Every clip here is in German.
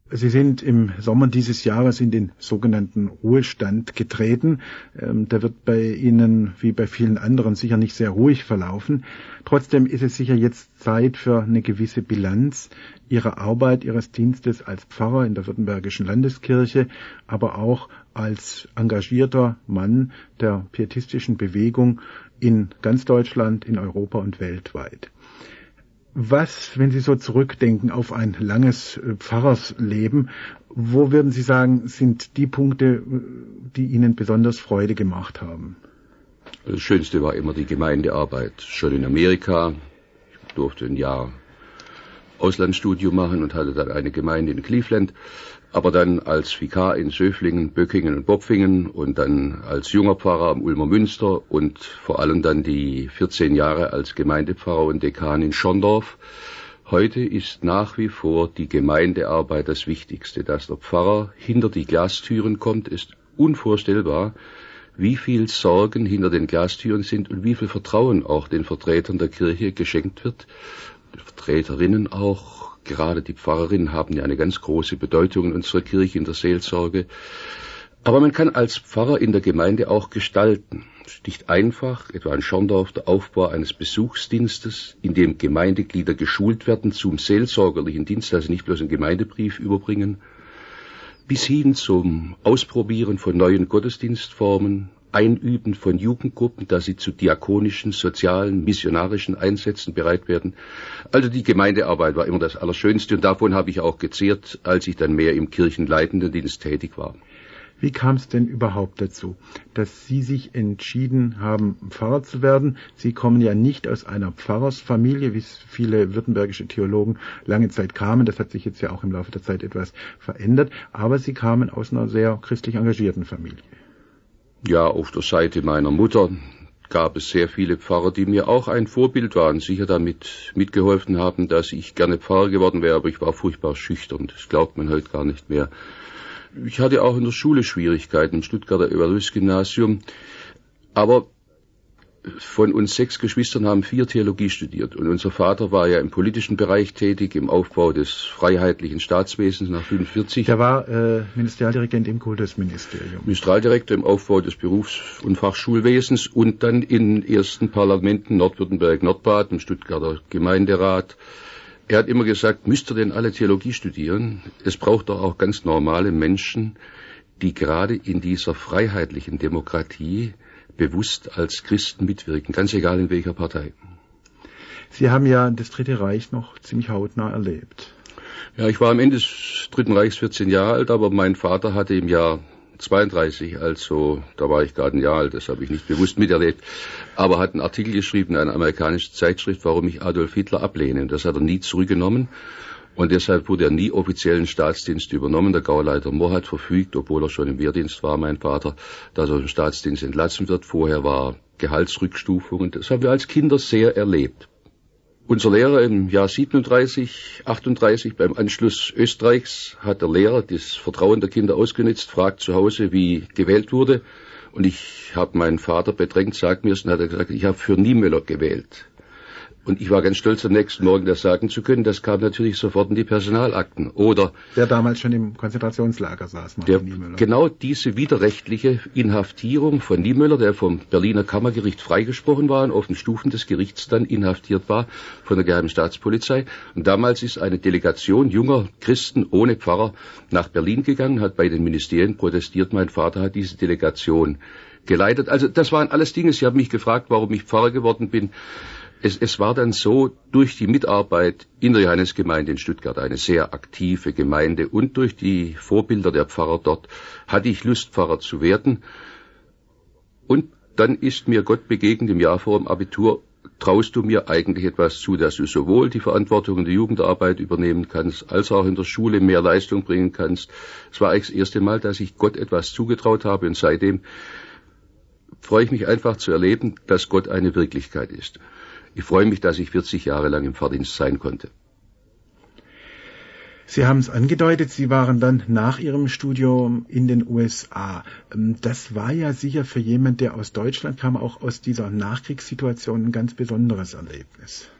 Sie sind im Sommer dieses Jahres in den sogenannten Ruhestand getreten. Der wird bei Ihnen wie bei vielen anderen sicher nicht sehr ruhig verlaufen. Trotzdem ist es sicher jetzt Zeit für eine gewisse Bilanz Ihrer Arbeit, Ihres Dienstes als Pfarrer in der Württembergischen Landeskirche, aber auch als engagierter Mann der pietistischen Bewegung in ganz Deutschland, in Europa und weltweit. Was, wenn Sie so zurückdenken auf ein langes Pfarrersleben, wo würden Sie sagen, sind die Punkte, die Ihnen besonders Freude gemacht haben? Das Schönste war immer die Gemeindearbeit. Schon in Amerika. Ich durfte ein Jahr Auslandsstudium machen und hatte dann eine Gemeinde in Cleveland. Aber dann als Vikar in Söflingen, Böckingen und Bopfingen und dann als junger Pfarrer am Ulmer Münster und vor allem dann die 14 Jahre als Gemeindepfarrer und Dekan in Schondorf. Heute ist nach wie vor die Gemeindearbeit das Wichtigste. Dass der Pfarrer hinter die Glastüren kommt, ist unvorstellbar, wie viel Sorgen hinter den Glastüren sind und wie viel Vertrauen auch den Vertretern der Kirche geschenkt wird. Die Vertreterinnen auch. Gerade die Pfarrerinnen haben ja eine ganz große Bedeutung in unserer Kirche, in der Seelsorge. Aber man kann als Pfarrer in der Gemeinde auch gestalten. Es ist nicht einfach, etwa in Schondorf der Aufbau eines Besuchsdienstes, in dem Gemeindeglieder geschult werden zum seelsorgerlichen Dienst, also nicht bloß einen Gemeindebrief überbringen, bis hin zum Ausprobieren von neuen Gottesdienstformen, Einüben von Jugendgruppen, dass sie zu diakonischen, sozialen, missionarischen Einsätzen bereit werden. Also die Gemeindearbeit war immer das Allerschönste und davon habe ich auch gezehrt, als ich dann mehr im kirchenleitenden Dienst tätig war. Wie kam es denn überhaupt dazu, dass Sie sich entschieden haben, Pfarrer zu werden? Sie kommen ja nicht aus einer Pfarrersfamilie, wie es viele württembergische Theologen lange Zeit kamen. Das hat sich jetzt ja auch im Laufe der Zeit etwas verändert. Aber Sie kamen aus einer sehr christlich engagierten Familie. Ja, auf der Seite meiner Mutter gab es sehr viele Pfarrer, die mir auch ein Vorbild waren, sicher damit mitgeholfen haben, dass ich gerne Pfarrer geworden wäre, aber ich war furchtbar schüchtern. Das glaubt man heute gar nicht mehr. Ich hatte auch in der Schule Schwierigkeiten im Stuttgarter Evalus-Gymnasium, aber von uns 6 Geschwistern haben 4 Theologie studiert und unser Vater war ja im politischen Bereich tätig, im Aufbau des freiheitlichen Staatswesens nach 1945. Der war Ministerialdirigent im Kultusministerium. Ministerialdirektor im Aufbau des Berufs- und Fachschulwesens und dann in ersten Parlamenten Nordwürttemberg-Nordbad, im Stuttgarter Gemeinderat. Er hat immer gesagt, müsst ihr denn alle Theologie studieren? Es braucht doch auch ganz normale Menschen, die gerade in dieser freiheitlichen Demokratie bewusst als Christen mitwirken, ganz egal in welcher Partei. Sie haben ja das Dritte Reich noch ziemlich hautnah erlebt. Ja, ich war am Ende des Dritten Reichs 14 Jahre alt, aber mein Vater hatte im Jahr 32, also da war ich gerade ein Jahr alt, das habe ich nicht bewusst miterlebt, aber hat einen Artikel geschrieben in einer amerikanischen Zeitschrift, warum ich Adolf Hitler ablehne. Und das hat er nie zurückgenommen. Und deshalb wurde er nie offiziellen Staatsdienst übernommen. Der Gauleiter Mohr hat verfügt, obwohl er schon im Wehrdienst war, mein Vater, dass er im Staatsdienst entlassen wird. Vorher war Gehaltsrückstufung und das haben wir als Kinder sehr erlebt. Unser Lehrer im Jahr 37, 38 beim Anschluss Österreichs hat der Lehrer das Vertrauen der Kinder ausgenutzt, fragt zu Hause, wie gewählt wurde. Und ich habe meinen Vater bedrängt, sagt mir es, und hat er gesagt, ich habe für Niemöller gewählt. Und ich war ganz stolz, am nächsten Morgen das sagen zu können. Das kam natürlich sofort in die Personalakten. Oder der damals schon im Konzentrationslager saß, Martin Niemöller. Genau diese widerrechtliche Inhaftierung von Niemöller, der vom Berliner Kammergericht freigesprochen war und auf den Stufen des Gerichts dann inhaftiert war von der Geheimen Staatspolizei. Und damals ist eine Delegation junger Christen ohne Pfarrer nach Berlin gegangen, hat bei den Ministerien protestiert. Mein Vater hat diese Delegation geleitet. Also das waren alles Dinge. Sie haben mich gefragt, warum ich Pfarrer geworden bin. Es war dann so, durch die Mitarbeit in der Johannesgemeinde in Stuttgart, eine sehr aktive Gemeinde, und durch die Vorbilder der Pfarrer dort, hatte ich Lust, Pfarrer zu werden. Und dann ist mir Gott begegnet im Jahr vor dem Abitur: traust du mir eigentlich etwas zu, dass du sowohl die Verantwortung in der Jugendarbeit übernehmen kannst, als auch in der Schule mehr Leistung bringen kannst. Es war eigentlich das erste Mal, dass ich Gott etwas zugetraut habe, und seitdem freue ich mich einfach zu erleben, dass Gott eine Wirklichkeit ist. Ich freue mich, dass ich 40 Jahre lang im Pfarrdienst sein konnte. Sie haben es angedeutet, Sie waren dann nach Ihrem Studium in den USA. Das war ja sicher für jemand, der aus Deutschland kam, auch aus dieser Nachkriegssituation ein ganz besonderes Erlebnis.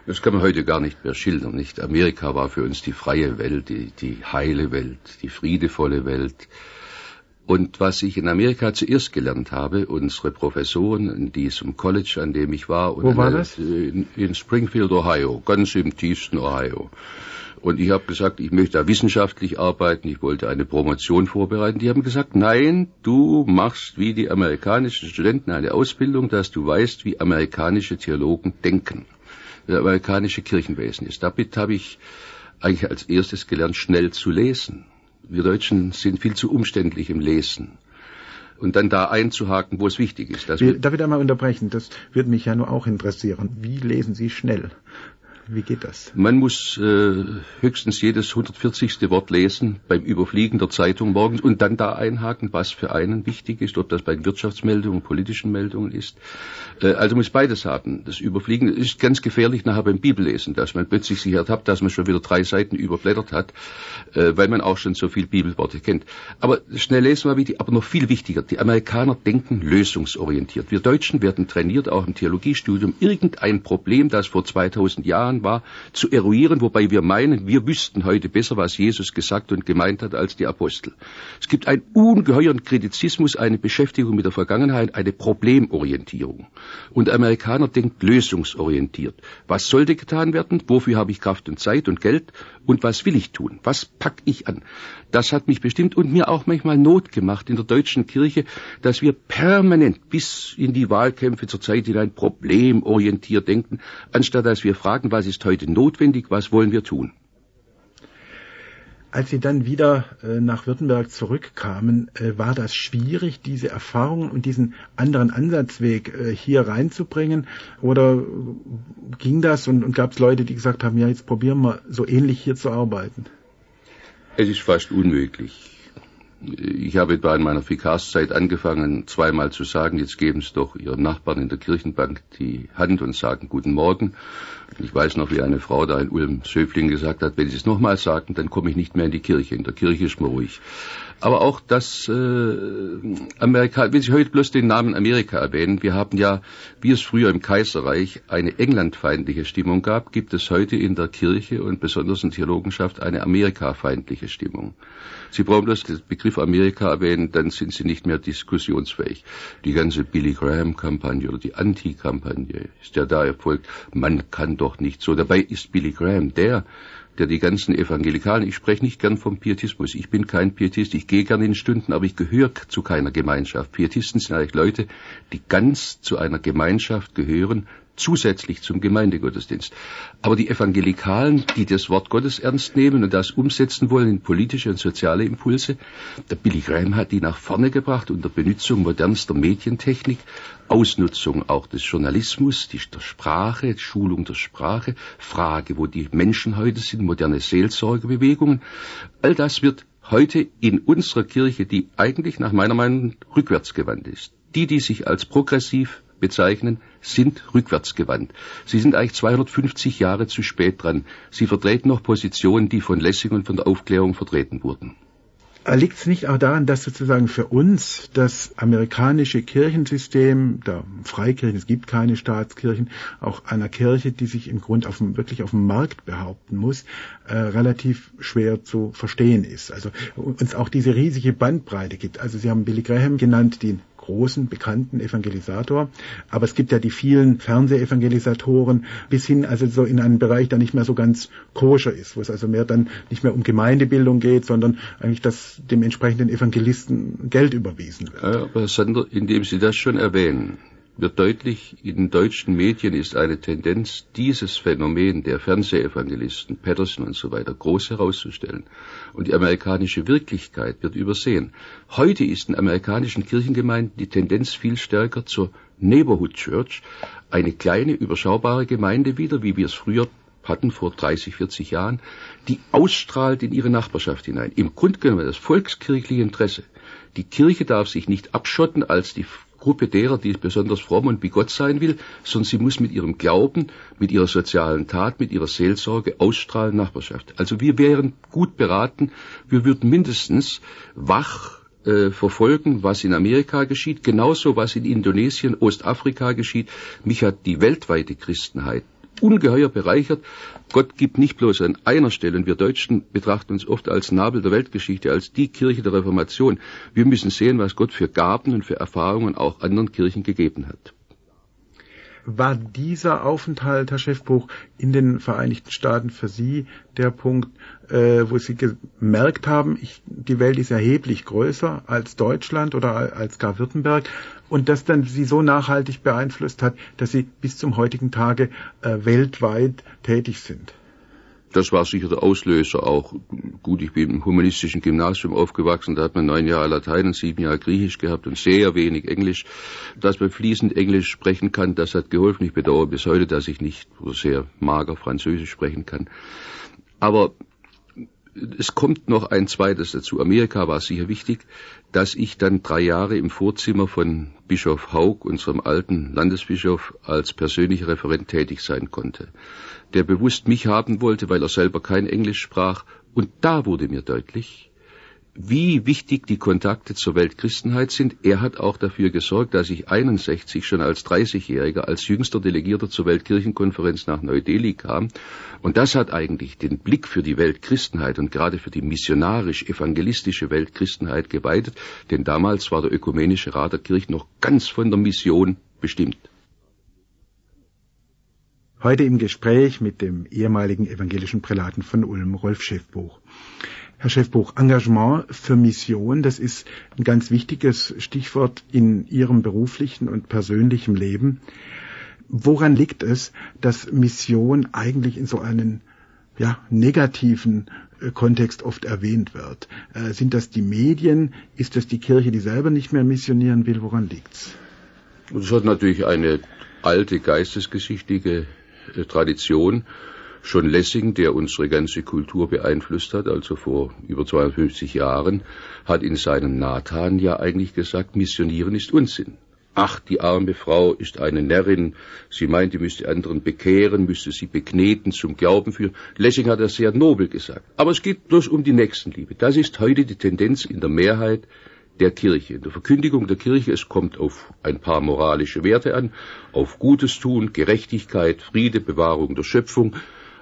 Das kann man heute gar nicht mehr schildern, nicht? Amerika war für uns die freie Welt, die heile Welt, die friedevolle Welt. Und was ich in Amerika zuerst gelernt habe, unsere Professoren in diesem College, an dem ich war. Wo war das? In Springfield, Ohio, ganz im tiefsten Ohio. Und ich habe gesagt, ich möchte da wissenschaftlich arbeiten, ich wollte eine Promotion vorbereiten. Die haben gesagt, nein, du machst wie die amerikanischen Studenten eine Ausbildung, dass du weißt, wie amerikanische Theologen denken. Das amerikanische Kirchenwesen ist. Damit habe ich eigentlich als erstes gelernt, schnell zu lesen. Wir Deutschen sind viel zu umständlich im Lesen. Und dann da einzuhaken, wo es wichtig ist. Darf ich da mal unterbrechen? Das würde mich ja nur auch interessieren. Wie lesen Sie schnell? Wie geht das? Man muss höchstens jedes 140. Wort lesen beim Überfliegen der Zeitung morgens und dann da einhaken, was für einen wichtig ist, ob das bei Wirtschaftsmeldungen, politischen Meldungen ist. Also muss beides haben. Das Überfliegen ist ganz gefährlich nachher beim Bibellesen, dass man plötzlich sich ertappt, dass man schon wieder 3 Seiten überblättert hat, weil man auch schon so viel Bibelworte kennt. Aber schnell lesen war wichtig, aber noch viel wichtiger. Die Amerikaner denken lösungsorientiert. Wir Deutschen werden trainiert, auch im Theologiestudium, irgendein Problem, das vor 2000 Jahren war, zu eruieren, wobei wir meinen, wir wüssten heute besser, was Jesus gesagt und gemeint hat, als die Apostel. Es gibt einen ungeheuren Kritizismus, eine Beschäftigung mit der Vergangenheit, eine Problemorientierung. Und der Amerikaner denkt lösungsorientiert. Was sollte getan werden? Wofür habe ich Kraft und Zeit und Geld? Und was will ich tun? Was pack ich an? Das hat mich bestimmt und mir auch manchmal Not gemacht in der deutschen Kirche, dass wir permanent bis in die Wahlkämpfe zur Zeit hinein problemorientiert denken, anstatt dass wir fragen, was ist heute notwendig, was wollen wir tun? Als Sie dann wieder nach Württemberg zurückkamen, war das schwierig, diese Erfahrungen und diesen anderen Ansatzweg hier reinzubringen? Oder ging das und gab es Leute, die gesagt haben, ja, jetzt probieren wir so ähnlich hier zu arbeiten? Es ist fast unmöglich. Ich habe etwa in meiner Vikarszeit angefangen, zweimal zu sagen, jetzt geben Sie doch Ihrem Nachbarn in der Kirchenbank die Hand und sagen Guten Morgen. Ich weiß noch, wie eine Frau da in Ulm-Söfling gesagt hat, wenn Sie es nochmal sagen, dann komme ich nicht mehr in die Kirche. In der Kirche ist man ruhig. Aber auch das Amerika, wenn Sie heute bloß den Namen Amerika erwähnen, wir haben ja, wie es früher im Kaiserreich eine englandfeindliche Stimmung gab, gibt es heute in der Kirche und besonders in Theologenschaft eine amerikafeindliche Stimmung. Sie brauchen bloß den Begriff Amerika erwähnen, dann sind Sie nicht mehr diskussionsfähig. Die ganze Billy Graham-Kampagne oder die Anti-Kampagne ist ja da erfolgt. Man kann doch nicht so. Dabei ist Billy Graham der die ganzen Evangelikalen, ich spreche nicht gern vom Pietismus, ich bin kein Pietist, ich gehe gern in Stunden, aber ich gehöre zu keiner Gemeinschaft. Pietisten sind eigentlich Leute, die ganz zu einer Gemeinschaft gehören, zusätzlich zum Gemeindegottesdienst. Aber die Evangelikalen, die das Wort Gottes ernst nehmen und das umsetzen wollen in politische und soziale Impulse, der Billy Graham hat die nach vorne gebracht unter Benutzung modernster Medientechnik, Ausnutzung auch des Journalismus, der Sprache, Schulung der Sprache, Frage, wo die Menschen heute sind, moderne Seelsorgebewegungen. All das wird heute in unserer Kirche, die eigentlich nach meiner Meinung rückwärtsgewandt ist. Die sich als progressiv bezeichnen, sind rückwärtsgewandt. Sie sind eigentlich 250 Jahre zu spät dran. Sie vertreten noch Positionen, die von Lessing und von der Aufklärung vertreten wurden. Liegt es nicht auch daran, dass sozusagen für uns das amerikanische Kirchensystem, der Freikirchen, es gibt keine Staatskirchen, auch einer Kirche, die sich im Grunde wirklich auf dem Markt behaupten muss, relativ schwer zu verstehen ist. Also uns auch diese riesige Bandbreite gibt. Also Sie haben Billy Graham genannt, den großen, bekannten Evangelisator. Aber es gibt ja die vielen Fernsehevangelisatoren bis hin also so in einen Bereich, der nicht mehr so ganz koscher ist, wo es also mehr dann nicht mehr um Gemeindebildung geht, sondern eigentlich, dass dem entsprechenden Evangelisten Geld überwiesen wird. Ja, aber Sander, indem Sie das schon erwähnen, wird deutlich, in den deutschen Medien ist eine Tendenz, dieses Phänomen der Fernsehevangelisten, Patterson und so weiter, groß herauszustellen. Und die amerikanische Wirklichkeit wird übersehen. Heute ist in amerikanischen Kirchengemeinden die Tendenz viel stärker zur Neighborhood Church, eine kleine, überschaubare Gemeinde wieder, wie wir es früher hatten, vor 30, 40 Jahren, die ausstrahlt in ihre Nachbarschaft hinein. Im Grunde genommen das volkskirchliche Interesse. Die Kirche darf sich nicht abschotten als die Gruppe derer, die besonders fromm und bigott sein will, sondern sie muss mit ihrem Glauben, mit ihrer sozialen Tat, mit ihrer Seelsorge ausstrahlen Nachbarschaft. Also wir wären gut beraten, wir würden mindestens wach verfolgen, was in Amerika geschieht, genauso was in Indonesien, Ostafrika geschieht. Mich hat die weltweite Christenheit ungeheuer bereichert. Gott gibt nicht bloß an einer Stelle, und wir Deutschen betrachten uns oft als Nabel der Weltgeschichte, als die Kirche der Reformation. Wir müssen sehen, was Gott für Gaben und für Erfahrungen auch anderen Kirchen gegeben hat. War dieser Aufenthalt, Herr Schäffbuch, in den Vereinigten Staaten für Sie der Punkt, wo Sie gemerkt haben, die Welt ist erheblich größer als Deutschland oder als gar Württemberg, und das dann Sie so nachhaltig beeinflusst hat, dass Sie bis zum heutigen Tage weltweit tätig sind? Das war sicher der Auslöser auch. Gut, ich bin im humanistischen Gymnasium aufgewachsen, da hat man 9 Jahre Latein und 7 Jahre Griechisch gehabt und sehr wenig Englisch. Dass man fließend Englisch sprechen kann, das hat geholfen. Ich bedauere bis heute, dass ich nicht oder sehr mager Französisch sprechen kann. Aber es kommt noch ein zweites dazu. Amerika war sicher wichtig, dass ich dann 3 Jahre im Vorzimmer von Bischof Haug, unserem alten Landesbischof, als persönlicher Referent tätig sein konnte, der bewusst mich haben wollte, weil er selber kein Englisch sprach. Und da wurde mir deutlich, wie wichtig die Kontakte zur Weltchristenheit sind. Er hat auch dafür gesorgt, dass ich 61 schon als 30-Jähriger, als jüngster Delegierter zur Weltkirchenkonferenz nach Neu-Delhi kam. Und das hat eigentlich den Blick für die Weltchristenheit und gerade für die missionarisch-evangelistische Weltchristenheit geweitet, denn damals war der Ökumenische Rat der Kirchen noch ganz von der Mission bestimmt. Heute im Gespräch mit dem ehemaligen evangelischen Prälaten von Ulm, Rolf Schäffbuch. Herr Schäffbuch, Engagement für Mission, das ist ein ganz wichtiges Stichwort in Ihrem beruflichen und persönlichen Leben. Woran liegt es, dass Mission eigentlich in so einen negativen Kontext oft erwähnt wird? Sind das die Medien? Ist das die Kirche, die selber nicht mehr missionieren will? Woran liegt's? Das hat natürlich eine alte geistesgeschichtliche Tradition. Schon Lessing, der unsere ganze Kultur beeinflusst hat, also vor über 250 Jahren, hat in seinem Nathan ja eigentlich gesagt, Missionieren ist Unsinn. Ach, die arme Frau ist eine Närrin, sie meint, die müsste anderen bekehren, müsste sie bekneten, zum Glauben führen. Lessing hat das sehr nobel gesagt. Aber es geht bloß um die Nächstenliebe. Das ist heute die Tendenz in der Mehrheit der Kirche. In der Verkündigung der Kirche, es kommt auf ein paar moralische Werte an, auf Gutes tun, Gerechtigkeit, Friede, Bewahrung der Schöpfung.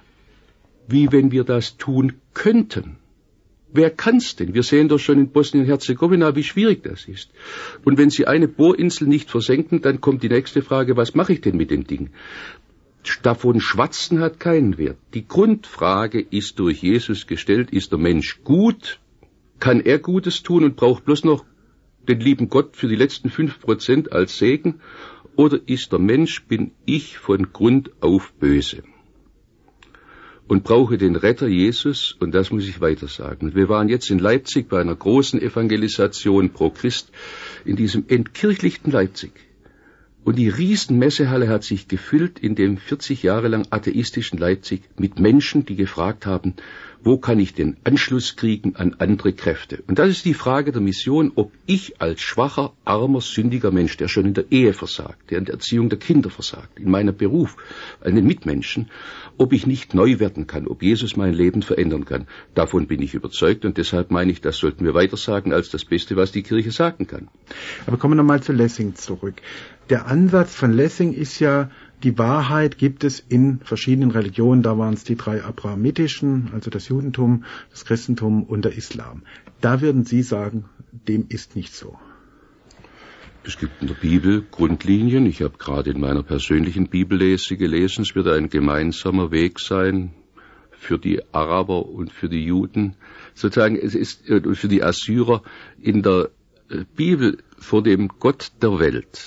Wie wenn wir das tun könnten. Wer kann's denn? Wir sehen doch schon in Bosnien-Herzegowina, wie schwierig das ist. Und wenn Sie eine Bohrinsel nicht versenken, dann kommt die nächste Frage, was mache ich denn mit dem Ding? Davon schwatzen hat keinen Wert. Die Grundfrage ist durch Jesus gestellt, ist der Mensch gut? Kann er Gutes tun und braucht bloß noch den lieben Gott für die letzten 5% als Segen? Oder ist der Mensch, bin ich von Grund auf böse? Und brauche den Retter Jesus, und das muss ich weiter sagen. Wir waren jetzt in Leipzig bei einer großen Evangelisation pro Christ, in diesem entkirchlichten Leipzig. Und die Riesenmessehalle hat sich gefüllt in dem 40 Jahre lang atheistischen Leipzig mit Menschen, die gefragt haben, wo kann ich den Anschluss kriegen an andere Kräfte? Und das ist die Frage der Mission, ob ich als schwacher, armer, sündiger Mensch, der schon in der Ehe versagt, der in der Erziehung der Kinder versagt, in meinem Beruf, an den Mitmenschen, ob ich nicht neu werden kann, ob Jesus mein Leben verändern kann. Davon bin ich überzeugt und deshalb meine ich, das sollten wir weiter sagen als das Beste, was die Kirche sagen kann. Aber kommen wir nochmal zu Lessing zurück. Der Ansatz von Lessing ist ja, die Wahrheit gibt es in verschiedenen Religionen. Da waren es die 3 abrahamitischen, also das Judentum, das Christentum und der Islam. Da würden Sie sagen, dem ist nicht so. Es gibt in der Bibel Grundlinien. Ich habe gerade in meiner persönlichen Bibellese gelesen, es wird ein gemeinsamer Weg sein für die Araber und für die Juden. Sozusagen, es ist für die Assyrer in der Bibel vor dem Gott der Welt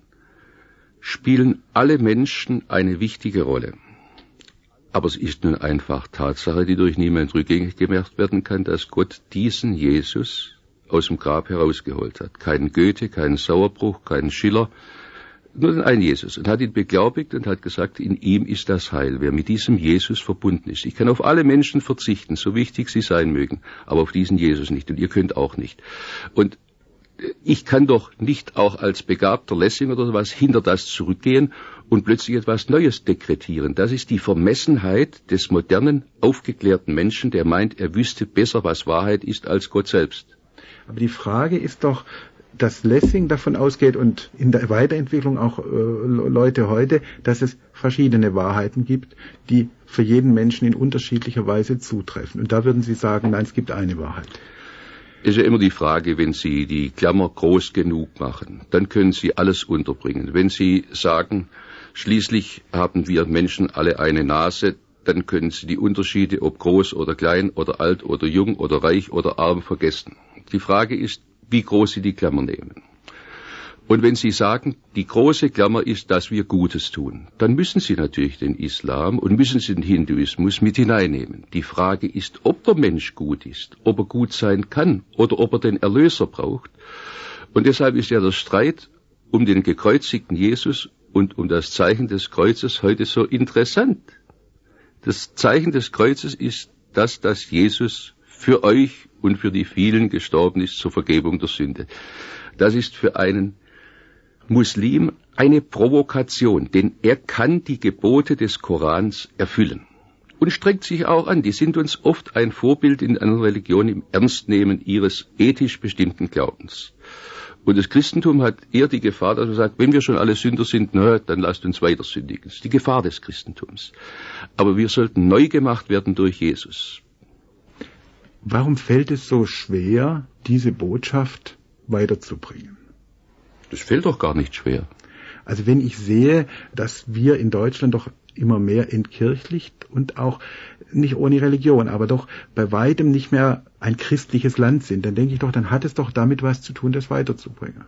spielen alle Menschen eine wichtige Rolle. Aber es ist nun einfach Tatsache, die durch niemand rückgängig gemacht werden kann, dass Gott diesen Jesus aus dem Grab herausgeholt hat. Keinen Goethe, keinen Sauerbruch, keinen Schiller, nur einen Jesus. Und hat ihn beglaubigt und hat gesagt, in ihm ist das Heil, wer mit diesem Jesus verbunden ist. Ich kann auf alle Menschen verzichten, so wichtig sie sein mögen, aber auf diesen Jesus nicht. Und ihr könnt auch nicht. Und ich kann doch nicht auch als begabter Lessing oder sowas hinter das zurückgehen und plötzlich etwas Neues dekretieren. Das ist die Vermessenheit des modernen, aufgeklärten Menschen, der meint, er wüsste besser, was Wahrheit ist, als Gott selbst. Aber die Frage ist doch, dass Lessing davon ausgeht und in der Weiterentwicklung auch Leute heute, dass es verschiedene Wahrheiten gibt, die für jeden Menschen in unterschiedlicher Weise zutreffen. Und da würden Sie sagen, nein, es gibt eine Wahrheit. Es ist ja immer die Frage, wenn Sie die Klammer groß genug machen, dann können Sie alles unterbringen. Wenn Sie sagen, schließlich haben wir Menschen alle eine Nase, dann können Sie die Unterschiede, ob groß oder klein oder alt oder jung oder reich oder arm, vergessen. Die Frage ist, wie groß Sie die Klammer nehmen. Und wenn Sie sagen, die große Klammer ist, dass wir Gutes tun, dann müssen Sie natürlich den Islam und müssen Sie den Hinduismus mit hineinnehmen. Die Frage ist, ob der Mensch gut ist, ob er gut sein kann oder ob er den Erlöser braucht. Und deshalb ist ja der Streit um den gekreuzigten Jesus und um das Zeichen des Kreuzes heute so interessant. Das Zeichen des Kreuzes ist das, dass Jesus für euch und für die vielen gestorben ist zur Vergebung der Sünde. Das ist für einen Muslim eine Provokation, denn er kann die Gebote des Korans erfüllen und strengt sich auch an. Die sind uns oft ein Vorbild in anderen Religionen im Ernstnehmen ihres ethisch bestimmten Glaubens. Und das Christentum hat eher die Gefahr, dass man sagt, wenn wir schon alle Sünder sind, dann lasst uns weiter sündigen. Das ist die Gefahr des Christentums. Aber wir sollten neu gemacht werden durch Jesus. Warum fällt es so schwer, diese Botschaft weiterzubringen? Das fällt doch gar nicht schwer. Also wenn ich sehe, dass wir in Deutschland doch immer mehr entkirchlicht und auch nicht ohne Religion, aber doch bei weitem nicht mehr ein christliches Land sind, dann denke ich doch, dann hat es doch damit was zu tun, das weiterzubringen.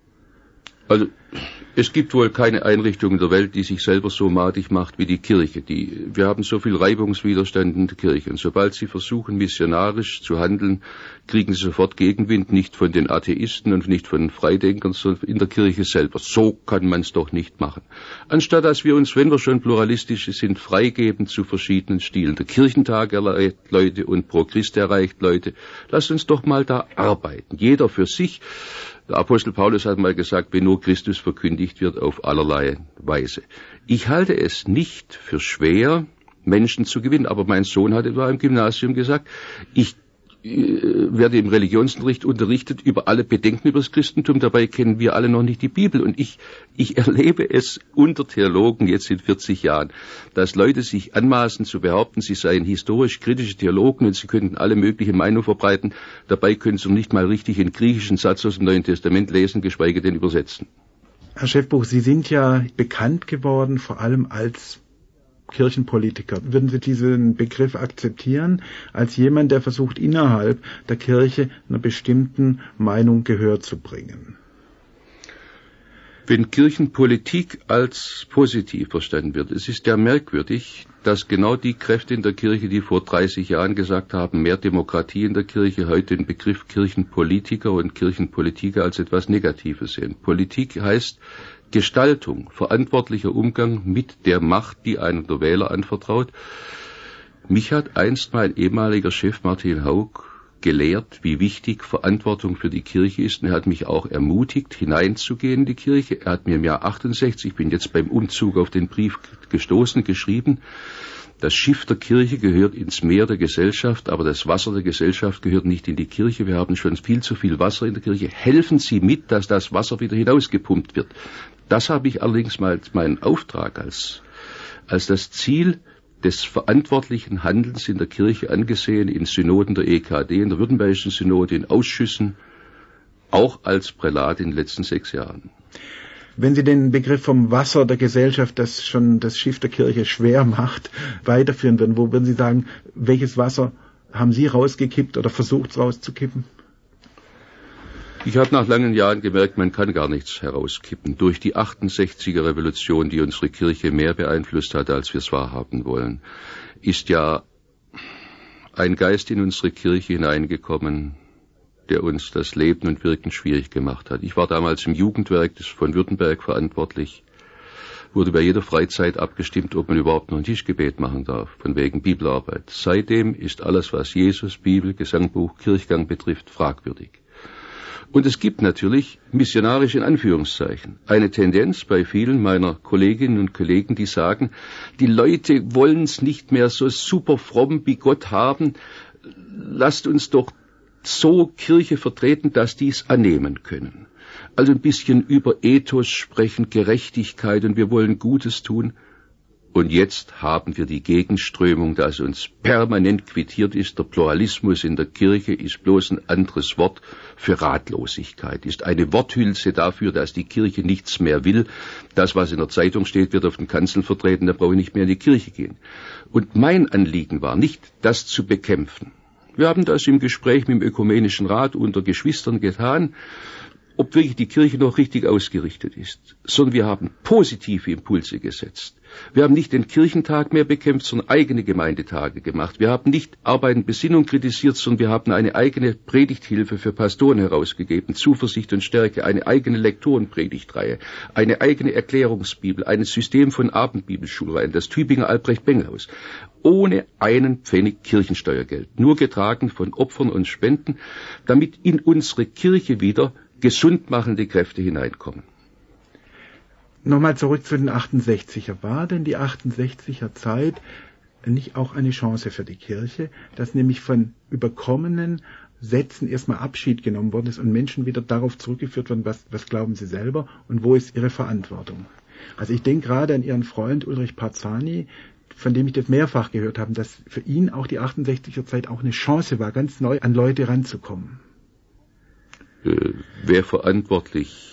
Also es gibt wohl keine Einrichtung in der Welt, die sich selber so madig macht wie die Kirche. Wir haben so viel Reibungswiderstand in der Kirche. Und sobald sie versuchen, missionarisch zu handeln, kriegen sie sofort Gegenwind, nicht von den Atheisten und nicht von den Freidenkern, sondern in der Kirche selber. So kann man es doch nicht machen. Anstatt dass wir uns, wenn wir schon pluralistisch sind, freigeben zu verschiedenen Stilen. Der Kirchentag erreicht Leute und Pro Christi erreicht Leute. Lasst uns doch mal da arbeiten. Jeder für sich. Der Apostel Paulus hat mal gesagt, wenn nur Christus verkündigt wird auf allerlei Weise. Ich halte es nicht für schwer, Menschen zu gewinnen, aber mein Sohn hat etwa im Gymnasium gesagt, ich werde im Religionsunterricht unterrichtet über alle Bedenken über das Christentum, dabei kennen wir alle noch nicht die Bibel. Und ich erlebe es unter Theologen jetzt in 40 Jahren, dass Leute sich anmaßen zu behaupten, sie seien historisch kritische Theologen und sie könnten alle möglichen Meinungen verbreiten, dabei können sie nicht mal richtig einen griechischen Satz aus dem Neuen Testament lesen, geschweige denn übersetzen. Herr Schäffbuch, Sie sind ja bekannt geworden, vor allem als Kirchenpolitiker. Würden Sie diesen Begriff akzeptieren, als jemand, der versucht, innerhalb der Kirche einer bestimmten Meinung Gehör zu bringen? Wenn Kirchenpolitik als positiv verstanden wird, es ist ja merkwürdig, dass genau die Kräfte in der Kirche, die vor 30 Jahren gesagt haben, mehr Demokratie in der Kirche, heute den Begriff Kirchenpolitiker und Kirchenpolitiker als etwas Negatives sehen. Politik heißt Gestaltung, verantwortlicher Umgang mit der Macht, die einem der Wähler anvertraut. Mich hat einst mein ehemaliger Chef Martin Haug gelehrt, wie wichtig Verantwortung für die Kirche ist. Und er hat mich auch ermutigt, hineinzugehen in die Kirche. Er hat mir im Jahr 68, ich bin jetzt beim Umzug auf den Brief gestoßen, geschrieben, das Schiff der Kirche gehört ins Meer der Gesellschaft, aber das Wasser der Gesellschaft gehört nicht in die Kirche. Wir haben schon viel zu viel Wasser in der Kirche. Helfen Sie mit, dass das Wasser wieder hinausgepumpt wird. Das habe ich allerdings mal als meinen Auftrag, als das Ziel des verantwortlichen Handelns in der Kirche angesehen, in Synoden der EKD, in der Württembergischen Synode, in Ausschüssen, auch als Prälat in den letzten 6 Jahren. Wenn Sie den Begriff vom Wasser der Gesellschaft, das schon das Schiff der Kirche schwer macht, weiterführen würden, wo würden Sie sagen, welches Wasser haben Sie rausgekippt oder versucht rauszukippen? Ich habe nach langen Jahren gemerkt, man kann gar nichts herauskippen. Durch die 68er Revolution, die unsere Kirche mehr beeinflusst hat, als wir es wahrhaben wollen, ist ja ein Geist in unsere Kirche hineingekommen, der uns das Leben und Wirken schwierig gemacht hat. Ich war damals im Jugendwerk von Württemberg verantwortlich, wurde bei jeder Freizeit abgestimmt, ob man überhaupt noch ein Tischgebet machen darf, von wegen Bibelarbeit. Seitdem ist alles, was Jesus, Bibel, Gesangbuch, Kirchgang betrifft, fragwürdig. Und es gibt natürlich, missionarisch in Anführungszeichen, eine Tendenz bei vielen meiner Kolleginnen und Kollegen, die sagen, die Leute wollen es nicht mehr so super fromm wie Gott haben, lasst uns doch so Kirche vertreten, dass die es annehmen können. also ein bisschen über Ethos sprechen, Gerechtigkeit, und wir wollen Gutes tun. Und jetzt haben wir die Gegenströmung, dass uns permanent quittiert ist, der Pluralismus in der Kirche ist bloß ein anderes Wort für Ratlosigkeit, ist eine Worthülse dafür, dass die Kirche nichts mehr will. Das, was in der Zeitung steht, wird auf den Kanzeln vertreten, da brauche ich nicht mehr in die Kirche gehen. Und mein Anliegen war nicht, das zu bekämpfen. Wir haben das im Gespräch mit dem Ökumenischen Rat unter Geschwistern getan, ob wirklich die Kirche noch richtig ausgerichtet ist, sondern wir haben positive Impulse gesetzt. Wir haben nicht den Kirchentag mehr bekämpft, sondern eigene Gemeindetage gemacht. Wir haben nicht Arbeit und Besinnung kritisiert, sondern wir haben eine eigene Predigthilfe für Pastoren herausgegeben, Zuversicht und Stärke, eine eigene Lektorenpredigtreihe, eine eigene Erklärungsbibel, ein System von Abendbibelschulreihen, das Tübinger Albrecht-Bengel-Haus, ohne einen Pfennig Kirchensteuergeld, nur getragen von Opfern und Spenden, damit in unsere Kirche wieder gesundmachende Kräfte hineinkommen. Nochmal zurück zu den 68er. War denn die 68er Zeit nicht auch eine Chance für die Kirche, dass nämlich von überkommenen Sätzen erstmal Abschied genommen worden ist und Menschen wieder darauf zurückgeführt werden, was glauben sie selber und wo ist ihre Verantwortung? Also ich denke gerade an Ihren Freund Ulrich Parzani, von dem ich das mehrfach gehört habe, dass für ihn auch die 68er Zeit auch eine Chance war, ganz neu an Leute ranzukommen. Wer verantwortlich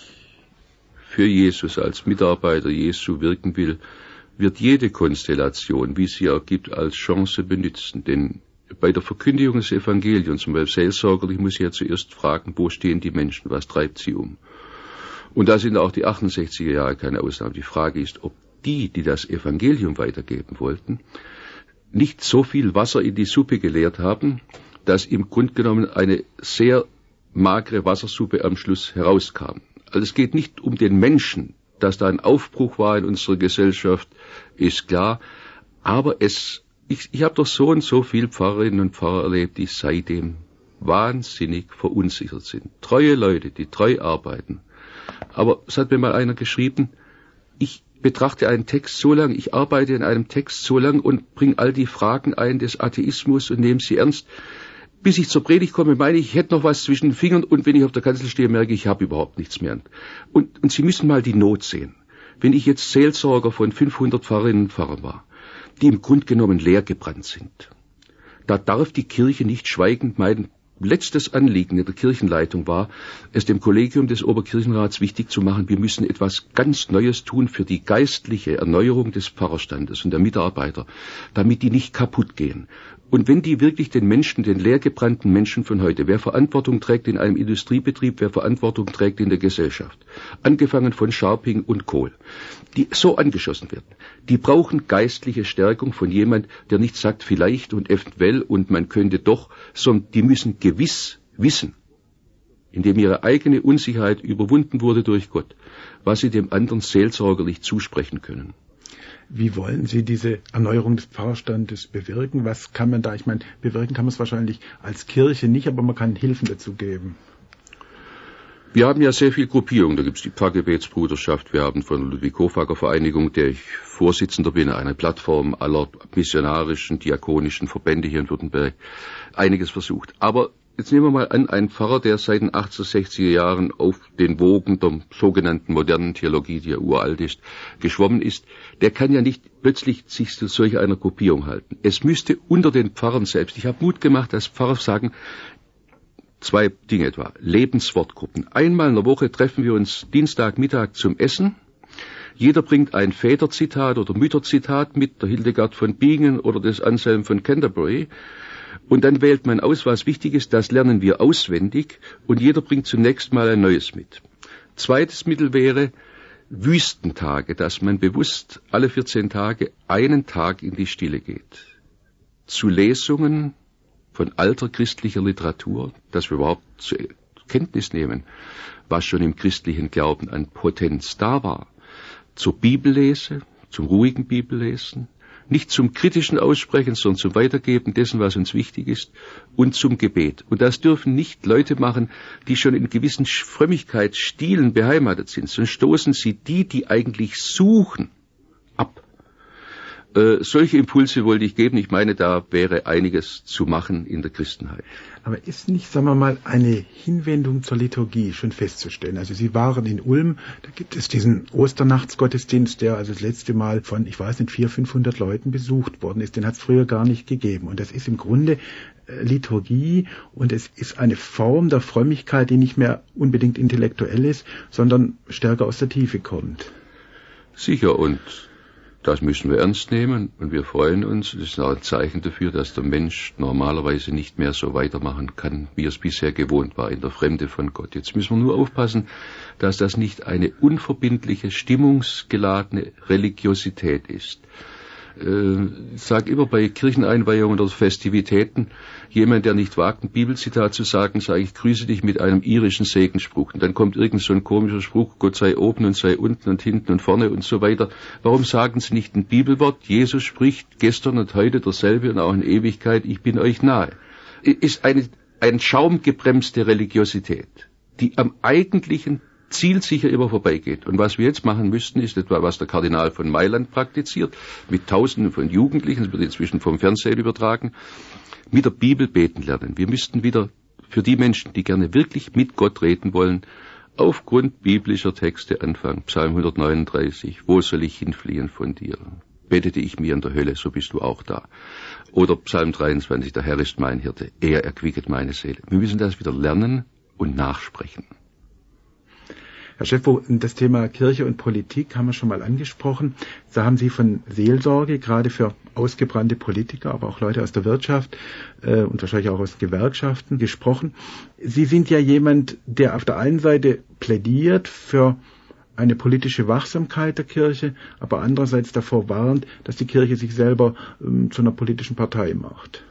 für Jesus als Mitarbeiter Jesu wirken will, wird jede Konstellation, wie sie ergibt, als Chance benützen. Denn bei der Verkündigung des Evangeliums, und beim Seelsorgerlich muss ich ja zuerst fragen, wo stehen die Menschen, was treibt sie um? Und da sind auch die 68er Jahre keine Ausnahme. Die Frage ist, ob die das Evangelium weitergeben wollten, nicht so viel Wasser in die Suppe geleert haben, dass im Grunde genommen eine sehr magere Wassersuppe am Schluss herauskam. Also es geht nicht um den Menschen, dass da ein Aufbruch war in unserer Gesellschaft, ist klar, aber ich habe doch so und so viele Pfarrerinnen und Pfarrer erlebt, die seitdem wahnsinnig verunsichert sind. Treue Leute, die treu arbeiten. Aber es hat mir mal einer geschrieben, ich betrachte einen Text so lang, ich arbeite in einem Text so lang und bringe all die Fragen ein des Atheismus und nehme sie ernst. Bis ich zur Predigt komme, meine ich hätte noch was zwischen den Fingern, und wenn ich auf der Kanzel stehe, merke ich habe überhaupt nichts mehr. Und Sie müssen mal die Not sehen. Wenn ich jetzt Seelsorger von 500 Pfarrerinnen und Pfarrern war, die im Grunde genommen leer gebrannt sind, da darf die Kirche nicht schweigen. Mein letztes Anliegen in der Kirchenleitung war, es dem Kollegium des Oberkirchenrats wichtig zu machen, wir müssen etwas ganz Neues tun für die geistliche Erneuerung des Pfarrerstandes und der Mitarbeiter, damit die nicht kaputt gehen. Und wenn die wirklich den Menschen, den leergebrannten Menschen von heute, wer Verantwortung trägt in einem Industriebetrieb, wer Verantwortung trägt in der Gesellschaft, angefangen von Scharping und Kohl, die so angeschossen werden, die brauchen geistliche Stärkung von jemand, der nicht sagt vielleicht und eventuell und man könnte doch, sondern die müssen gewiss wissen, indem ihre eigene Unsicherheit überwunden wurde durch Gott, was sie dem anderen seelsorgerlich zusprechen können. Wie wollen Sie diese Erneuerung des Pfarrerstandes bewirken? Was kann man da, ich meine, bewirken kann man es wahrscheinlich als Kirche nicht, aber man kann Hilfen dazu geben. Wir haben ja sehr viel Gruppierungen. Da gibt es die Pfarrgebetsbruderschaft. Wir haben von der Ludwig-Hofacker-Vereinigung, der ich Vorsitzender bin, eine Plattform aller missionarischen, diakonischen Verbände hier in Württemberg, einiges versucht. Aber jetzt nehmen wir mal an, ein Pfarrer, der seit den 1860er Jahren auf den Wogen der sogenannten modernen Theologie, die ja uralt ist, geschwommen ist, der kann ja nicht plötzlich sich zu solch einer Gruppierung halten. Es müsste unter den Pfarrern selbst, ich habe Mut gemacht, dass Pfarrer sagen, zwei Dinge etwa, Lebenswortgruppen. Einmal in der Woche treffen wir uns Dienstagmittag zum Essen. Jeder bringt ein Väterzitat oder Mütterzitat mit, der Hildegard von Bingen oder des Anselm von Canterbury. Und dann wählt man aus, was wichtig ist, das lernen wir auswendig und jeder bringt zunächst mal ein neues mit. Zweites Mittel wäre Wüstentage, dass man bewusst alle 14 Tage einen Tag in die Stille geht. Zu Lesungen von alter christlicher Literatur, dass wir überhaupt zur Kenntnis nehmen, was schon im christlichen Glauben an Potenz da war. Zur Bibellese, zum ruhigen Bibellesen, nicht zum kritischen Aussprechen, sondern zum Weitergeben dessen, was uns wichtig ist, und zum Gebet. Und das dürfen nicht Leute machen, die schon in gewissen Frömmigkeitsstilen beheimatet sind, sondern stoßen sie die eigentlich suchen, ab. Solche Impulse wollte ich geben. Ich meine, da wäre einiges zu machen in der Christenheit. Aber ist nicht, sagen wir mal, eine Hinwendung zur Liturgie schon festzustellen? Also Sie waren in Ulm, da gibt es diesen Osternachtsgottesdienst, der also das letzte Mal von, 400-500 Leuten besucht worden ist. Den hat es früher gar nicht gegeben. Und das ist im Grunde Liturgie und es ist eine Form der Frömmigkeit, die nicht mehr unbedingt intellektuell ist, sondern stärker aus der Tiefe kommt. Sicher, und das müssen wir ernst nehmen und wir freuen uns. Das ist auch ein Zeichen dafür, dass der Mensch normalerweise nicht mehr so weitermachen kann, wie er es bisher gewohnt war, in der Fremde von Gott. Jetzt müssen wir nur aufpassen, dass das nicht eine unverbindliche, stimmungsgeladene Religiosität ist. Ich sage immer bei Kircheneinweihungen oder Festivitäten, jemand, der nicht wagt, ein Bibelzitat zu sagen, sage ich, grüße dich mit einem irischen Segensspruch. Und dann kommt irgend so ein komischer Spruch, Gott sei oben und sei unten und hinten und vorne und so weiter. Warum sagen Sie nicht ein Bibelwort? Jesus spricht gestern und heute derselbe und auch in Ewigkeit, ich bin euch nahe. Ist eine schaumgebremste Religiosität, die am eigentlichen zielsicher immer vorbeigeht. Und was wir jetzt machen müssten, ist etwa, was der Kardinal von Mailand praktiziert, mit Tausenden von Jugendlichen, das wird inzwischen vom Fernsehen übertragen, mit der Bibel beten lernen. Wir müssten wieder für die Menschen, die gerne wirklich mit Gott reden wollen, aufgrund biblischer Texte anfangen. Psalm 139, wo soll ich hinfliehen von dir? Bettete ich mir in der Hölle, so bist du auch da. Oder Psalm 23, der Herr ist mein Hirte, er erquicket meine Seele. Wir müssen das wieder lernen und nachsprechen. Herr Schäffo, das Thema Kirche und Politik haben wir schon mal angesprochen. Da haben Sie von Seelsorge, gerade für ausgebrannte Politiker, aber auch Leute aus der Wirtschaft und wahrscheinlich auch aus Gewerkschaften gesprochen. Sie sind ja jemand, der auf der einen Seite plädiert für eine politische Wachsamkeit der Kirche, aber andererseits davor warnt, dass die Kirche sich selber zu einer politischen Partei macht.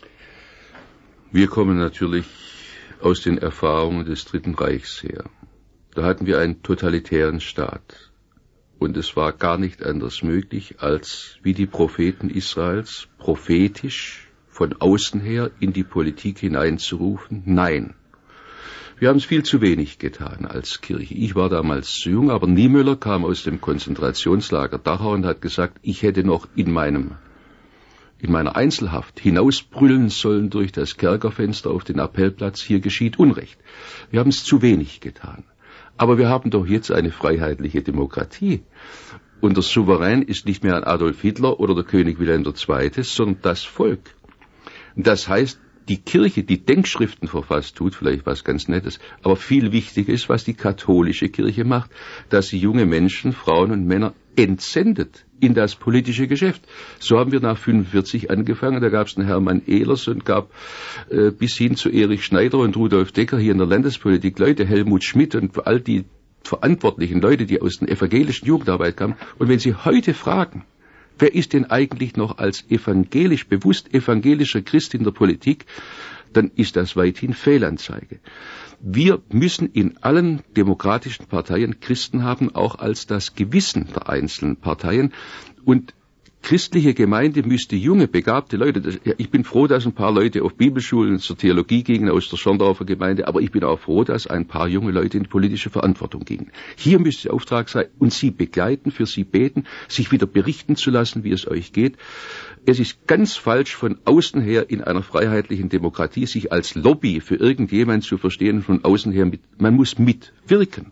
Wir kommen natürlich aus den Erfahrungen des Dritten Reichs her. Da hatten wir einen totalitären Staat. Und es war gar nicht anders möglich, als wie die Propheten Israels prophetisch von außen her in die Politik hineinzurufen, nein. Wir haben es viel zu wenig getan als Kirche. Ich war damals zu jung, aber Niemöller kam aus dem Konzentrationslager Dachau und hat gesagt, ich hätte noch in meiner Einzelhaft hinausbrüllen sollen durch das Kerkerfenster auf den Appellplatz, hier geschieht Unrecht. Wir haben es zu wenig getan. Aber wir haben doch jetzt eine freiheitliche Demokratie. Und der Souverän ist nicht mehr ein Adolf Hitler oder der König Wilhelm II., sondern das Volk. Das heißt, die Kirche, die Denkschriften verfasst, tut vielleicht was ganz Nettes, aber viel wichtiger ist, was die katholische Kirche macht, dass sie junge Menschen, Frauen und Männer entsendet in das politische Geschäft. So haben wir nach 1945 angefangen, da gab es einen Hermann Ehlers und gab bis hin zu Erich Schneider und Rudolf Decker hier in der Landespolitik Leute, Helmut Schmidt und all die verantwortlichen Leute, die aus der evangelischen Jugendarbeit kamen. Und wenn Sie heute fragen, wer ist denn eigentlich noch als bewusst evangelischer Christ in der Politik, dann ist das weithin Fehlanzeige. Wir müssen in allen demokratischen Parteien Christen haben, auch als das Gewissen der einzelnen Parteien. Und christliche Gemeinde müsste junge, begabte Leute, ich bin froh, dass ein paar Leute auf Bibelschulen zur Theologie gingen aus der Schorndorfer Gemeinde, aber ich bin auch froh, dass ein paar junge Leute in die politische Verantwortung gingen. Hier müsste der Auftrag sein, und sie begleiten, für sie beten, sich wieder berichten zu lassen, wie es euch geht. Es ist ganz falsch, von außen her in einer freiheitlichen Demokratie sich als Lobby für irgendjemand zu verstehen, von außen her man muss mitwirken.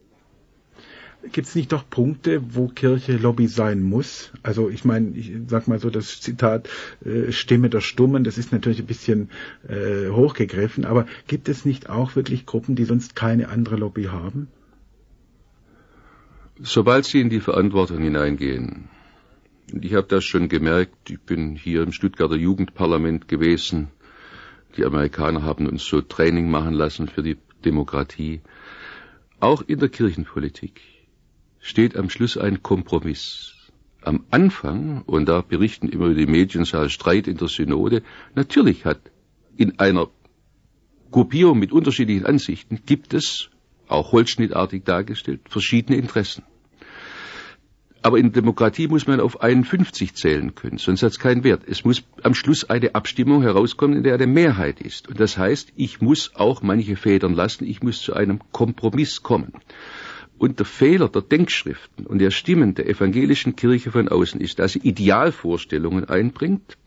Gibt es nicht doch Punkte, wo Kirche Lobby sein muss? Also ich meine, ich sag mal so, das Zitat Stimme der Stummen, das ist natürlich ein bisschen hochgegriffen, aber gibt es nicht auch wirklich Gruppen, die sonst keine andere Lobby haben? Sobald sie in die Verantwortung hineingehen, und ich habe das schon gemerkt, ich bin hier im Stuttgarter Jugendparlament gewesen, die Amerikaner haben uns so Training machen lassen für die Demokratie, auch in der Kirchenpolitik steht am Schluss ein Kompromiss. Am Anfang, und da berichten immer die Medien, sei Streit in der Synode, natürlich hat in einer Gruppierung mit unterschiedlichen Ansichten, gibt es, auch holzschnittartig dargestellt, verschiedene Interessen. Aber in der Demokratie muss man auf 51 zählen können, sonst hat es keinen Wert. Es muss am Schluss eine Abstimmung herauskommen, in der eine Mehrheit ist. Und das heißt, ich muss auch manche federn lassen, ich muss zu einem Kompromiss kommen. und der Fehler der Denkschriften und der Stimmen der evangelischen Kirche von außen ist, dass sie Idealvorstellungen einbringt,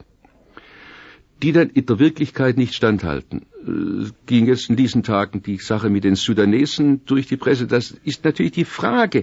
die dann in der Wirklichkeit nicht standhalten. Ging jetzt in diesen Tagen die Sache mit den Sudanesen durch die Presse. Das ist natürlich die Frage,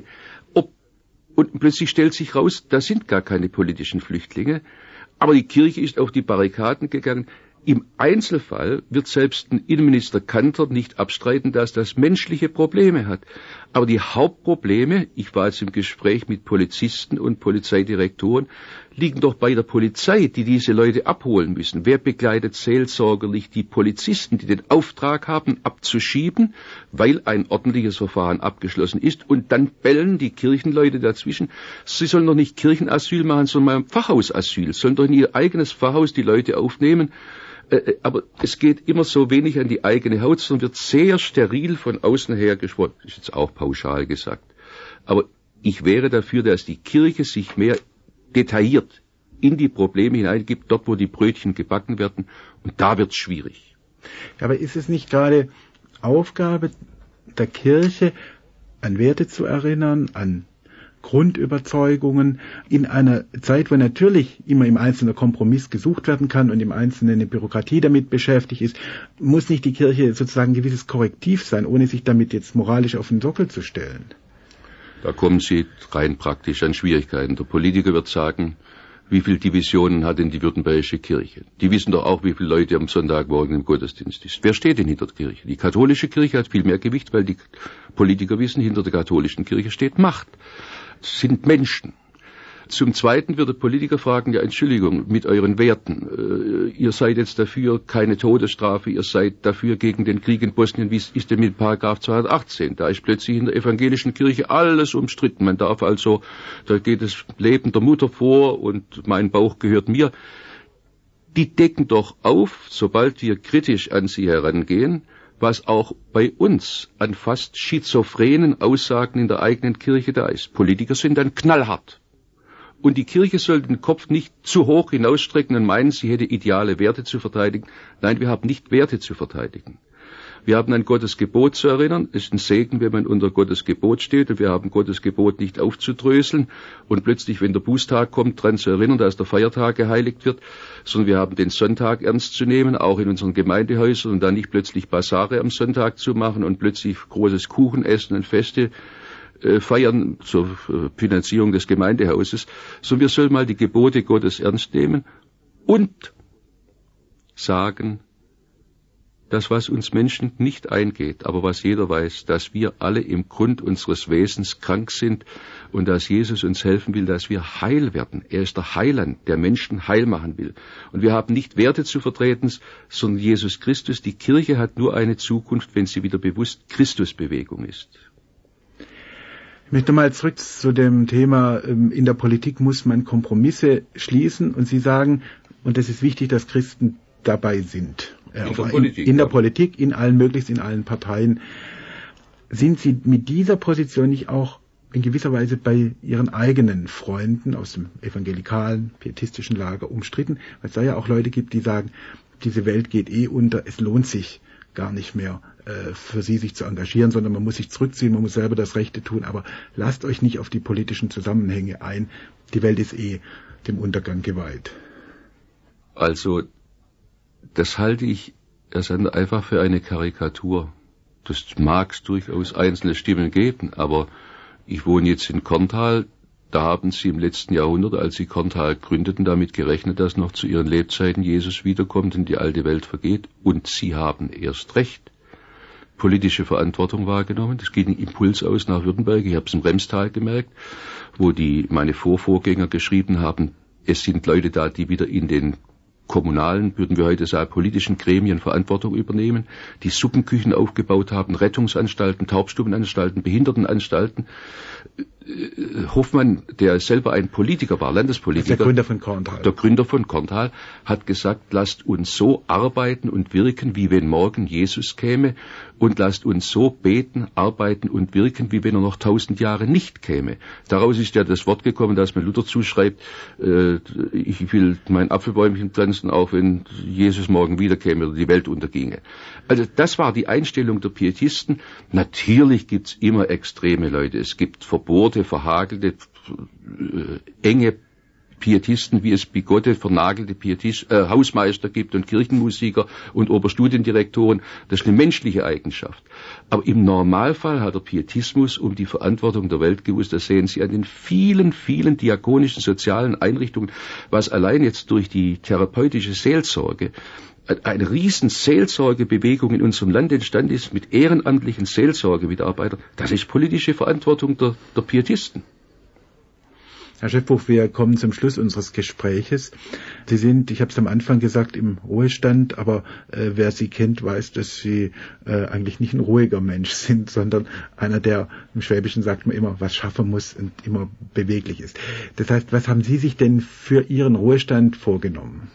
und plötzlich stellt sich raus, das sind gar keine politischen Flüchtlinge, aber die Kirche ist auf die Barrikaden gegangen. Im Einzelfall wird selbst ein Innenminister Kantor nicht abstreiten, dass das menschliche Probleme hat. Aber die Hauptprobleme, ich war jetzt im Gespräch mit Polizisten und Polizeidirektoren, liegen doch bei der Polizei, die diese Leute abholen müssen. Wer begleitet seelsorgerlich die Polizisten, die den Auftrag haben, abzuschieben, weil ein ordentliches Verfahren abgeschlossen ist, und dann bellen die Kirchenleute dazwischen. Sie sollen doch nicht Kirchenasyl machen, sondern mal Pfarrhausasyl, sollen doch in ihr eigenes Pfarrhaus die Leute aufnehmen. Aber es geht immer so wenig an die eigene Haut, sondern wird sehr steril von außen her gesprochen. Das ist jetzt auch pauschal gesagt. Aber ich wäre dafür, dass die Kirche sich mehr detailliert in die Probleme hineingibt, dort wo die Brötchen gebacken werden, und da wird's schwierig. Aber ist es nicht gerade Aufgabe der Kirche, an Werte zu erinnern, an Grundüberzeugungen, in einer Zeit, wo natürlich immer im Einzelnen Kompromiss gesucht werden kann und im Einzelnen eine Bürokratie damit beschäftigt ist, muss nicht die Kirche sozusagen ein gewisses Korrektiv sein, ohne sich damit jetzt moralisch auf den Sockel zu stellen? Da kommen Sie rein praktisch an Schwierigkeiten. Der Politiker wird sagen, wie viele Divisionen hat denn die württembergische Kirche? Die wissen doch auch, wie viele Leute am Sonntagmorgen im Gottesdienst ist. Wer steht denn hinter der Kirche? Die katholische Kirche hat viel mehr Gewicht, weil die Politiker wissen, hinter der katholischen Kirche steht Macht. Das sind Menschen. Zum Zweiten wird der Politiker fragen, ja, Entschuldigung, mit euren Werten. Ihr seid jetzt dafür keine Todesstrafe, ihr seid dafür gegen den Krieg in Bosnien. Wie ist denn mit Paragraph 218? Da ist plötzlich in der evangelischen Kirche alles umstritten. Man darf also, da geht das Leben der Mutter vor und mein Bauch gehört mir. Die decken doch auf, sobald wir kritisch an sie herangehen, was auch bei uns an fast schizophrenen Aussagen in der eigenen Kirche da ist. Politiker sind dann knallhart. Und die Kirche soll den Kopf nicht zu hoch hinausstrecken und meinen, sie hätte ideale Werte zu verteidigen. Nein, wir haben nicht Werte zu verteidigen. Wir haben an Gottes Gebot zu erinnern. Es ist ein Segen, wenn man unter Gottes Gebot steht. Und wir haben Gottes Gebot nicht aufzudröseln und plötzlich, wenn der Bußtag kommt, daran zu erinnern, dass der Feiertag geheiligt wird. Sondern wir haben den Sonntag ernst zu nehmen, auch in unseren Gemeindehäusern, und dann nicht plötzlich Basare am Sonntag zu machen und plötzlich großes Kuchenessen und Feste feiern zur Finanzierung des Gemeindehauses. Sondern wir sollen mal die Gebote Gottes ernst nehmen und sagen, das, was uns Menschen nicht eingeht, aber was jeder weiß, dass wir alle im Grund unseres Wesens krank sind und dass Jesus uns helfen will, dass wir heil werden. Er ist der Heiland, der Menschen heil machen will. Und wir haben nicht Werte zu vertreten, sondern Jesus Christus. Die Kirche hat nur eine Zukunft, wenn sie wieder bewusst Christusbewegung ist. Ich möchte mal zurück zu dem Thema, in der Politik muss man Kompromisse schließen, und Sie sagen, und es ist wichtig, dass Christen dabei sind. In der Politik, in allen Parteien. Sind Sie mit dieser Position nicht auch in gewisser Weise bei Ihren eigenen Freunden aus dem evangelikalen, pietistischen Lager umstritten? Weil es da ja auch Leute gibt, die sagen, diese Welt geht unter, es lohnt sich gar nicht mehr für Sie sich zu engagieren, sondern man muss sich zurückziehen, man muss selber das Rechte tun, aber lasst euch nicht auf die politischen Zusammenhänge ein. Die Welt ist dem Untergang geweiht. Also, das halte ich einfach für eine Karikatur. Das mag es durchaus einzelne Stimmen geben, aber ich wohne jetzt in Korntal. Da haben sie im letzten Jahrhundert, als sie Korntal gründeten, damit gerechnet, dass noch zu ihren Lebzeiten Jesus wiederkommt und die alte Welt vergeht. Und sie haben erst recht politische Verantwortung wahrgenommen. Das geht ein Impuls aus nach Württemberg. Ich habe es im Remstal gemerkt, wo meine Vorgänger geschrieben haben, es sind Leute da, die wieder in den kommunalen, würden wir heute sagen, politischen Gremien Verantwortung übernehmen, die Suppenküchen aufgebaut haben, Rettungsanstalten, Taubstummenanstalten, Behindertenanstalten. Hoffmann, der selber ein Politiker war, Landespolitiker, der Gründer von Korntal. Der Gründer von Korntal hat gesagt, lasst uns so arbeiten und wirken, wie wenn morgen Jesus käme, und lasst uns so beten, arbeiten und wirken, wie wenn er noch 1000 Jahre nicht käme. Daraus ist ja das Wort gekommen, das mir Luther zuschreibt, ich will mein Apfelbäumchen pflanzen, auch wenn Jesus morgen wieder käme oder die Welt unterginge. Also das war die Einstellung der Pietisten. Natürlich gibt's immer extreme Leute. Es gibt verbohrte, verhagelte, enge Pietisten, wie es bigotte, vernagelte Hausmeister gibt und Kirchenmusiker und Oberstudiendirektoren. Das ist eine menschliche Eigenschaft. Aber im Normalfall hat der Pietismus um die Verantwortung der Welt gewusst. Das sehen Sie an den vielen, vielen diakonischen sozialen Einrichtungen, was allein jetzt durch die therapeutische Seelsorge eine riesen Seelsorgebewegung in unserem Land entstanden ist mit ehrenamtlichen Seelsorgemitarbeitern. Das ist politische Verantwortung der Pietisten. Herr Schäffbuch, wir kommen zum Schluss unseres Gespräches. Sie sind, ich habe es am Anfang gesagt, im Ruhestand, aber wer Sie kennt, weiß, dass Sie eigentlich nicht ein ruhiger Mensch sind, sondern einer, der, im Schwäbischen sagt man immer, was schaffen muss und immer beweglich ist. Das heißt, was haben Sie sich denn für Ihren Ruhestand vorgenommen?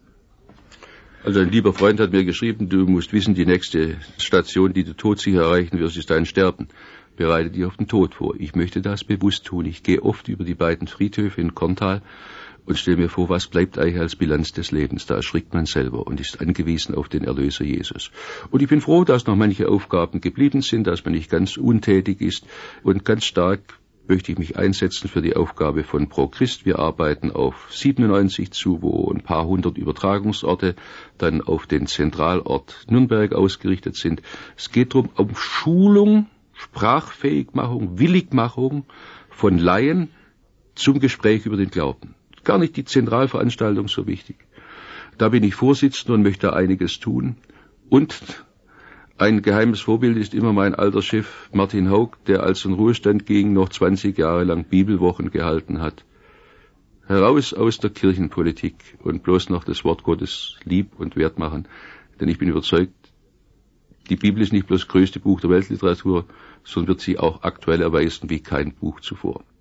Also ein lieber Freund hat mir geschrieben, du musst wissen, die nächste Station, die du todsicher erreichen wirst, ist dein Sterben. Bereite dich auf den Tod vor. Ich möchte das bewusst tun. Ich gehe oft über die beiden Friedhöfe in Korntal und stelle mir vor, was bleibt eigentlich als Bilanz des Lebens. Da erschrickt man selber und ist angewiesen auf den Erlöser Jesus. Und ich bin froh, dass noch manche Aufgaben geblieben sind, dass man nicht ganz untätig ist. Und ganz stark möchte ich mich einsetzen für die Aufgabe von Pro Christ. Wir arbeiten auf 97 zu, wo ein paar hundert Übertragungsorte dann auf den Zentralort Nürnberg ausgerichtet sind. Es geht darum, um Schulung, Sprachfähigmachung, Willigmachung von Laien zum Gespräch über den Glauben. Gar nicht die Zentralveranstaltung so wichtig. Da bin ich Vorsitzender und möchte einiges tun. Und ein geheimes Vorbild ist immer mein alter Chef Martin Haug, der als in Ruhestand ging, noch 20 Jahre lang Bibelwochen gehalten hat. Heraus aus der Kirchenpolitik und bloß noch das Wort Gottes lieb und wert machen. Denn ich bin überzeugt, die Bibel ist nicht bloß das größte Buch der Weltliteratur, sondern wird sie auch aktuell erweisen wie kein Buch zuvor.